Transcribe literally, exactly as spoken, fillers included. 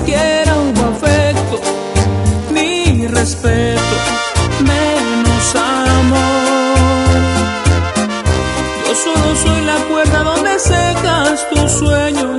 siquiera hubo afecto ni respeto, menos amor. Yo solo soy la cuerda donde secas tus sueños.